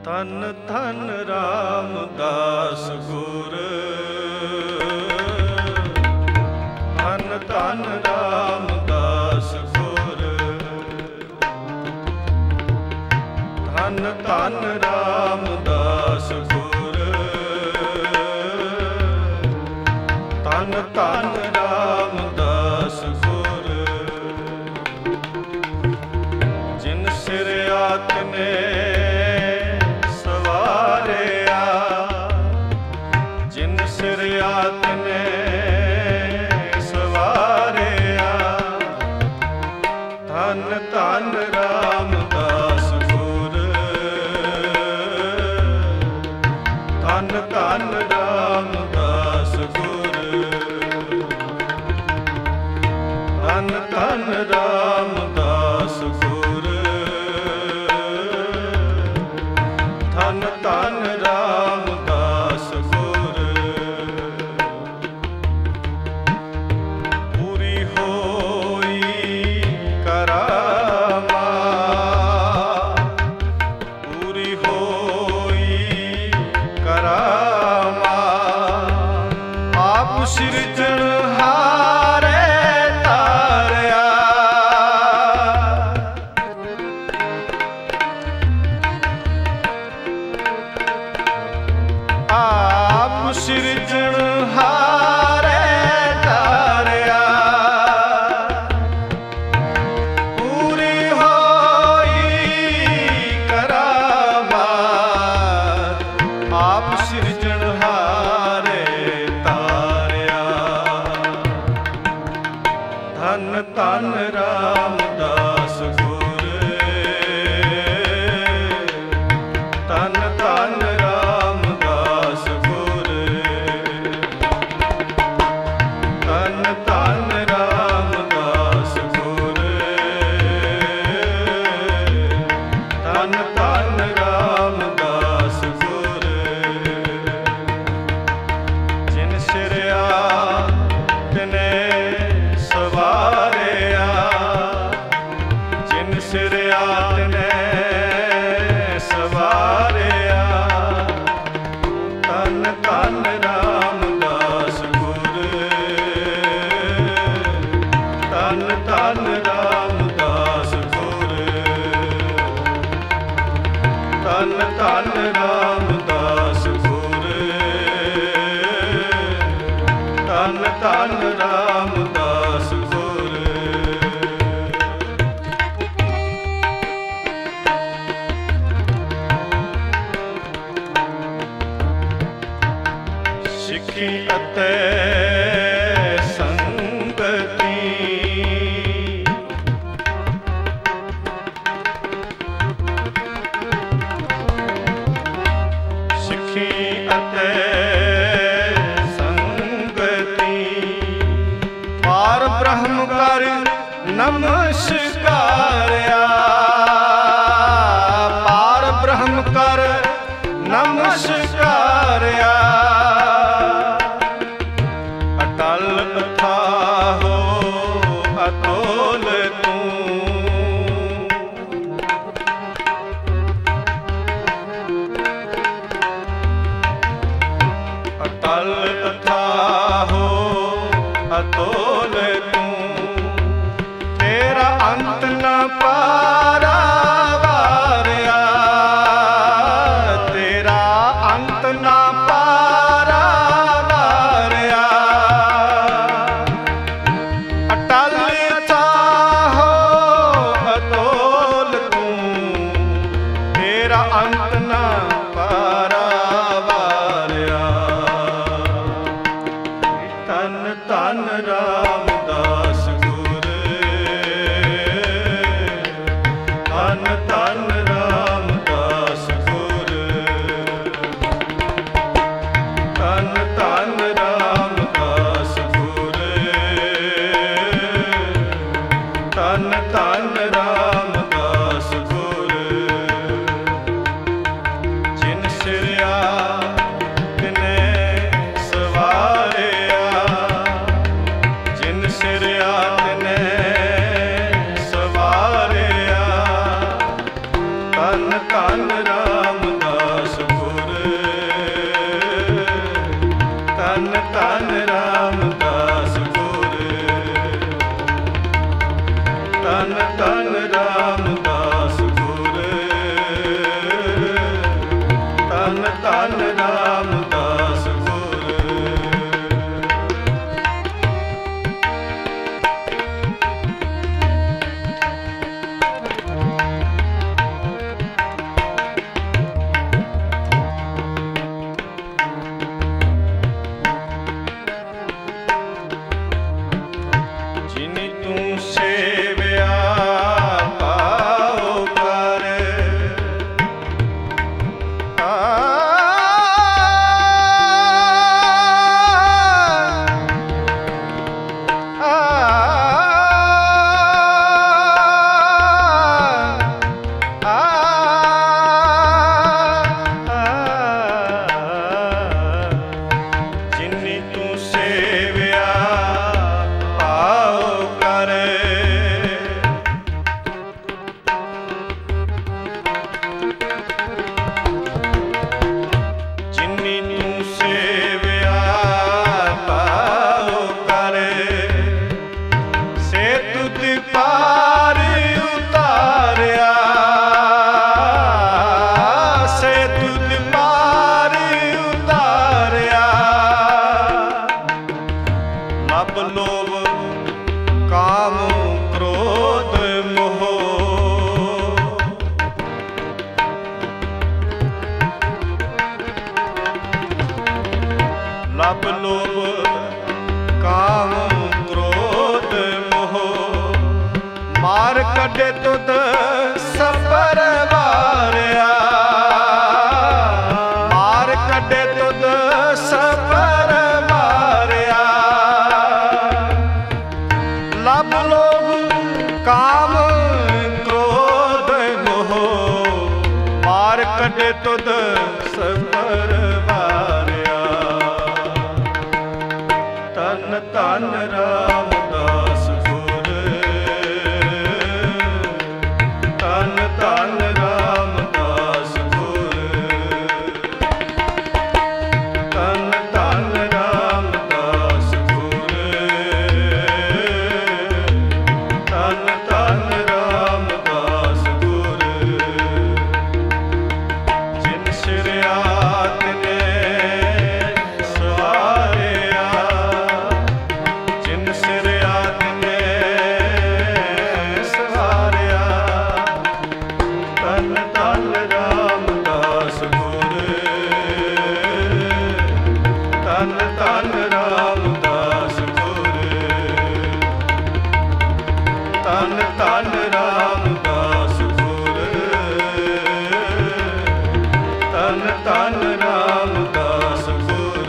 ਧੰਨ ਧੰਨ ਰਾਮਦਾਸ ਗੁਰ, ਧੰਨ ਧੰਨ ਰਾਮਦਾਸ ਗੁਰ, ਧੰਨ ਧੰਨ ਰਾਮਦਾਸ ਗੁਰ, ਧੰਨ ਧੰਨ ਰਾਮਦਾਸ ਗੁਰ। ਜਿਨ ਸਿਰ ਆਤਨੇ ਆਤਨੇ ਸਵਾਰਿਆ, ਧੰਨ ਧੰਨ ਰਾਮਦਾਸ ਗੁਰ, ਧੰਨ ਧੰਨ ਰਾਮਦਾਸ ਗੁਰ, ਧੰਨ ਧੰਨ ਰਾਮਦਾਸ ਗੁਰ, ਧੰਨ ਧੰਨ ਰਾਮਦਾਸ ਗੁਰ। ਸਿਰਜਣਹਾਰੇ ਤਾਰਿਆ, ਆਪ ਸਿਰਜਣਹਾਰੇ ਤਾਰਿਆ, ਪੂਰੀ ਹੋਈ ਕਰਾਮਾਤ, ਆਪ ਸਿਰਜਣਹਾਰੇ ਧੰਨ ਧੰਨ ਰਾਮਦਾਸ ਗੁਰ, ਧੰਨ ਧੰਨ ਰਾਮਦਾਸ ਗੁਰ, ਧੰਨ ਧੰਨ ਰਾਮਦਾਸ ਗੁਰ, ਧੰਨ ਧੰਨ ਰਾਮਦਾਸ ਗੁਰ। ਜਿਨ ਸਿਰ ਆਤਨੇ ਸਵਾਰਿਆ, ਜਿਨ ਸਿਰ ਆਤਨੇ ਸਵਾਰਿਆ, ਧੰਨ ਧੰਨ ਰਾਮਦਾਸ ਗੁਰ, ਧੰਨ ਧੰਨ ਰਾਮਦਾਸ ਗੁਰ, ਧੰਨ ਧੰਨ ਰਾਮਦਾਸ ਗੁਰ, ਧੰਨ ਧੰਨ ਰਾਮਦਾਸ ਗੁਰ। ਸਿੱਖੀ ਅਤੇ ਸੰਗਤੀ, ਸਿੱਖੀ ਅਤੇ ਪਾਰ ਬ੍ਰਹਮ ਕਰ ਨਮਸਕਾਰਿਆ, ਪਾਰ ਬ੍ਰਹਮ ਕਰ ਨਮਸਕਾਰਿਆ, ਅਟਲ ਅਥਾਹੋ ਅਤੋਲ ਤੂੰ, ਅਟਲ ਅਥਾਹੋ ਅਤੋਲ ਤੂੰ, ਤੇਰਾ ਅੰਤ ਨ ਪਾਰਾਵਾਰਿਆ, ਤੇਰਾ ਅੰਤ ਨ ਪਾਰਾਵਾਰਿਆ, ਅਟਲ ਅਥਾਹੋ ਅਤੋਲ ਤੂੰ, ਤੇਰਾ ਅੰਤ ਨ ਪਾਰਾਵਾਰਿਆ। ਧੰਨ ਧੰਨ ਰਾਮਦਾਸ ਗੁਰ, ਧੰਨ ਧੰਨ ਰਾਮਦਾਸ ਗੁਰ, ਧੰਨ ਧੰਨ ਰਾਮਦਾਸ ਗੁਰ, ਧੰਨ ਧੰਨ ਰਾਮਦਾਸ ਗੁਰ। ਜਿਨ ਸਿਰ ਆਤਨੇ ਸਵਾਰਿਆ, ਜਿਨ ਸਿਰ ਆਤਨੇ ਸਵਾਰਿਆ, ਧੰਨ ਧੰਨ ਰਾਮਦਾਸ ਜਿਨੀ ਤੂੰ ਸੇਵਿਆ ਪਾਉ ਕਰ, ਜਿਨੀ ਤੂੰ ਸੇਵਿਆ ਪਾਉ ਕਰ, ਸੇ ਤੁਧ ਪਾਰ ਉਤਾਰਿਆ, ਸੇ ਤੁਧ ਪਾਰ ਉਤਾਰਿਆ, ਲਬ ਲੋਭ ਕਾਮ ਕ੍ਰੋਧ ਮੋਹ, ਲਬ ਲੋਭ ਕਾਮ ਕ੍ਰੋਧ ਮੋਹ, ਮਾਰ ਕੱਢੇ ਤੁਧ ਸਬਰ ਵਾਰਿਆ, ਮਾਰ ਕੱਢੇ ਤੁਧ ਸਬਰ ਵਾਰਿਆ, ਲਬ ਲੋਭ ਕਾਮ ਕ੍ਰੋਧ ਮੋਹ, ਮਾਰ ਕੱਢੇ ਤੁਧ ਸਬਰ ਵਾਰਿਆ, ਤਨ ਤਨ ਰਾਮਦਾਸ ਗੁਰ, ਤਨ ਤਨ ਰਾਮਦਾਸ ਗੁਰ, ਤਨ ਤਨ ਰਾਮਦਾਸ ਗੁਰ, ਤਨ ਤਨ ਰਾਮਦਾਸ ਗੁਰ, ਜਿਨ ਸਿਰਿਆਤ ਨੇ ਸਵਾਰਿਆ, ਜਿਨ ਸਿਰਿਆਤ ਨੇ ਸਵਾਰਿਆ, ਤਨ ਤਨ ਰਾਮਦਾਸ ਗੁਰ, ਤਨ ਤਨ ਰਾਮਦਾਸ ਗੁਰ, ਤਨ ਤਨ ਰਾਮਦਾਸ ਗੁਰ, ਤਨ ਤਨ ਰਾਮਦਾਸ ਗੁਰ।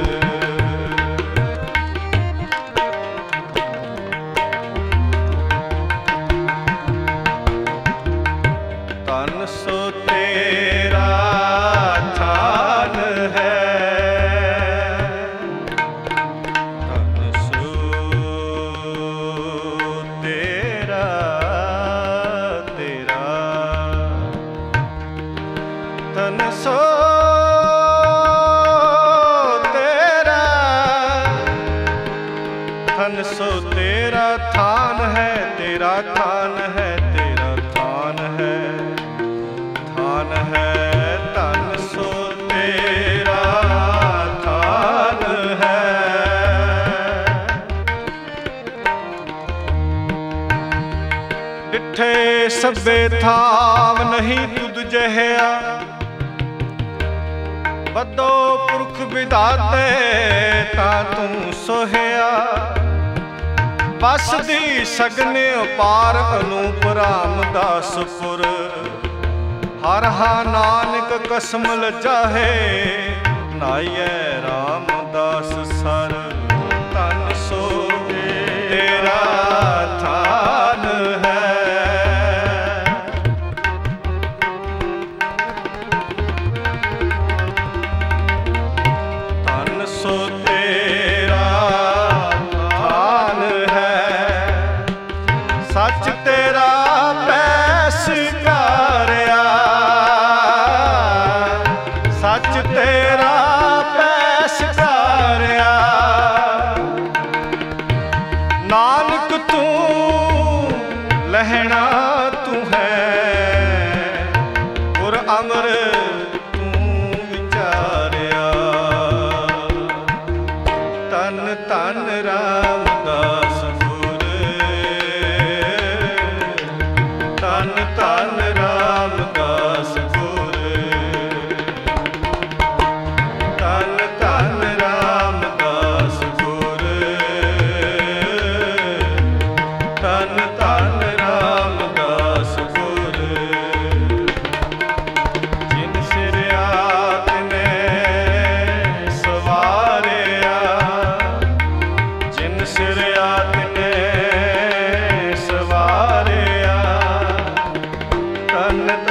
ਤਨ ਸੋ ਤੇਰਾ ਥਾਨ ਹੈ, ਤਨ ਸੋ ਤੇਰਾ ਤੇਰਾ, ਤਨ ਸੋ ਤੇਰਾ, ਤਨ ਸੋ ਤੇਰਾ ਥਾਨ ਹੈ, ਤੇਰਾ ਥਾਨ ਹੈ, ਤੇਰਾ ਥਾਨ ਹੈ, ਥਾਨ ਹੈ, ਤਨ ਸੋ ਤੇਰਾ ਥਾਨ ਹੈ, ਡਿਠੇ ਸਭੇ ਥਾਵ ਨਹੀਂ ਤੁਧ ਜਹਿਆ, ਬੱਦੋ ਪੁਰਖ ਵਿਧਾਤੇ ਤਾਂ ਤੂੰ ਸੋਹਿਆ, ਬਸ ਦੀ ਸਗਨ ਅਪਾਰ ਅਨੂਪ ਰਾਮਦਾਸਪੁਰ, ਹਰ ਹਾ ਨਾਨਕ ਕਸਮ ਲਜਾਹੇ, ਨਾਈਐ ਰਾਮਦਾਸ ਸਰ, ਤਨ ਸੋ ਤੇਰਾ ਥਾਨ ਹੈ, ਤਨ ਸੋ ਤੇਰਾ ਥਾਨ ਹੈ, ਸੱਚ ਤੇਰਾ ਪੈਸ ਕਾਰਿਆ, ਸੱਚ ਤੇਰਾ ਪੈਸ ਕਾਰਿਆ, ਨਾਨਕ ਤੂੰ ਲਹਿਣਾ ਤੂੰ ਹੈ, ਗੁਰ ਅਮਰ ਤੂੰ ਵਿਚਾਰਿਆ, ਤਨ ਤਨ ਰਾਮਦਾਸ ਗੁਰ, ਤਨ ਤਨ ਰਾਮਦਾਸ ਗੁਰ, ਤਨ ਤਨ ਰਾਮਦਾਸ ਗੁਰ, ਤਨ ਤਨ ਰਾਮਦਾਸ ਗੁਰ,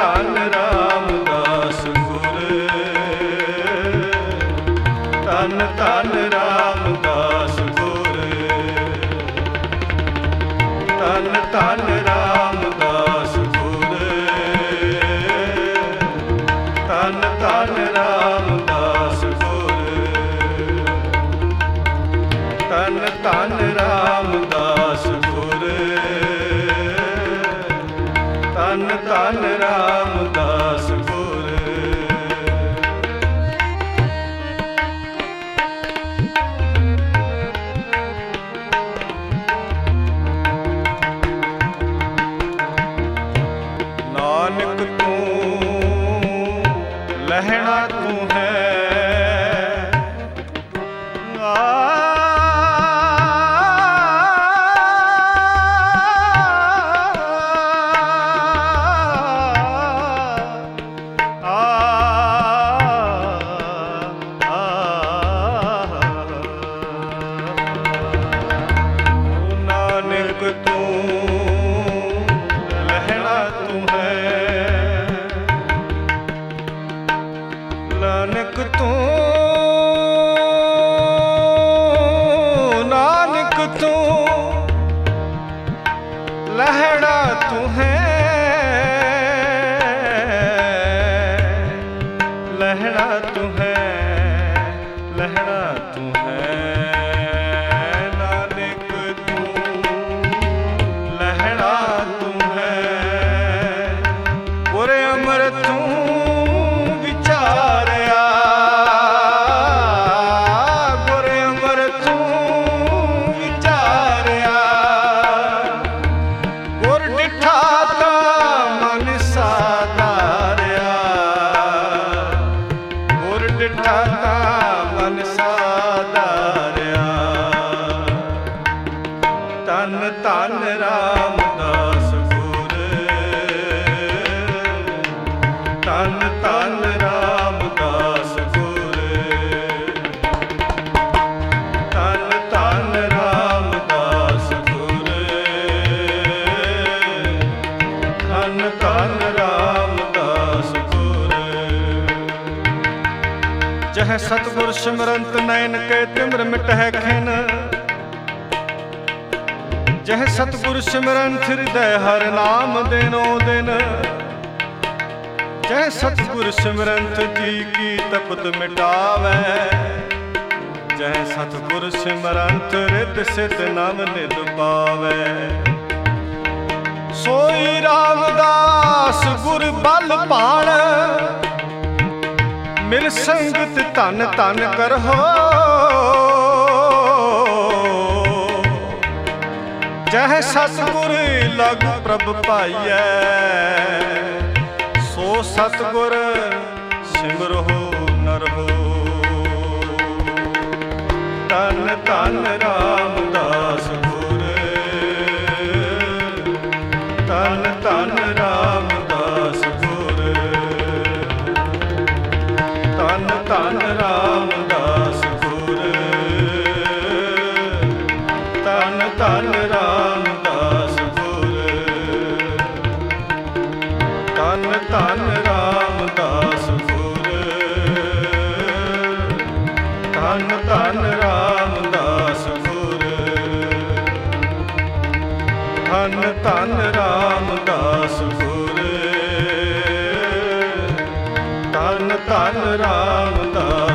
ਧਨ ਰਾਮਦਾਸ ਗੁਰ, ਧਨ ਧਨ ਰਾਮਦਾਸ ਗੁਰ, ਧਨ ਧਨ ਰਾਮਦਾਸ ਗੁਰ, ਧਨ ਧਨ ਰਾਮਦਾਸ ਗੁਰ, ਧਨ ਧਨ ਰਾਮਦਾਸ ਗੁਰ, ਧਨ ਧਨ ਰਾਮਦਾਸ ਗੁਰ। ਨਾਨਕ ਤੂੰ ਲਹਿਣਾ ਤੂੰ ਹੈ, ਨਾਨਕ ਤੂੰ ਲਹਿਣਾ ਤੂੰ ਹੈ, ਨਾਨਕ ਤੂੰ, ਨਾਨਕ ਤੂੰ ਲਹਿਣਾ ਤੂੰ ਹੈ, ਲਹਿਣਾ ਤੂੰ ਹੈ, ਲਹਿਣਾ ਤੂੰ ਹੈ, ਨਾਨਕ ਤੂੰ ਲਹਿਣਾ ਤੂੰ ਹੈ, ਗੁਰ ਅਮਰ ਤੂੰ ਵਿਚਾਰਿਆ, ਗੁਰ ਅਮਰ ਤੂੰ ਵਿਚਾਰਿਆ, ਗੁਰ ਡਿਠਾ ਤਾਂ ਮਨ ਸਾਧਾਰਿਆ, ਗੁਰ ਡਿਠਾ ਤਾਂ ਮਨ ਸਾਧਾਰਿਆ, ਧਨ ਧਨ ਰਾਮਦਾਸ ਗੁਰ, ਧਨ ਧਨ ਰਾਮਦਾਸ ਗੁਰ, ਧਨ ਧਨ ਰਾਮਦਾਸ ਗੁਰ, ਧਨ ਧਨ ਰਾਮਦਾਸ ਗੁਰ। ਜਹ ਸਤਿਗੁਰ ਸਿਮਰੰਤ ਨੈਣ ਕੇ ਤਿਮਰ ਮਿਟਹਿ ਖਿਨ, ਜਹ ਸਤਿਗੁਰ ਸਿਮਰੰਤ ਹਿਰਦੈ ਹਰਿ ਨਾਮ ਦਿਨੋ ਦਿਨ, ਜਹ ਸਤਿਗੁਰ ਸਿਮਰੰਤ ਜੀ ਕੀ ਤਪਤ ਮਿਟਾਵੈ, ਜਹ ਸਤਿਗੁਰ ਸਿਮਰੰਤ ਰਿੱਧ ਸਿੱਧ ਨਵ ਨਿਧ ਪਾਵੈ, ਸੋਈ ਰਾਮਦਾਸ ਗੁਰ ਬਲ ਭਾਣ, ਮਿਲ ਸੰਗਤ ਧਨ ਧਨ ਕਰਹੁ, ਜਹ ਸਤਿਗੁਰ ਲਗੁ ਪ੍ਰਭ ਪਾਈਐ, ਸੋ ਸਤਿਗੁਰ ਸਿਮਰਹੁ ਨਰਹੁ, ਧਨ ਧਨ ਰਾਮਦਾਸ ਗੁਰ, ਧਨ ਧਨ ਰਾਮਦਾਸ ਗੁਰ, ਧਨ ਧਨ ਰਾਮਦਾਸ ਗੁਰ, ਧਨ ਧਨ ਰਾਮਦਾਸ ਗੁਰ, ਧਨ ਧਨ ਰਾਮਦਾਸ ਗੁਰ, ਧਨ ਧਨ ਰਾਮਦਾਸ ਗੁਰ, ਧਨ ਧਨ ਰਾਮਦਾਸ ਗੁਰ, ਧਨ ਧਨ ਰਾਮਦਾਸ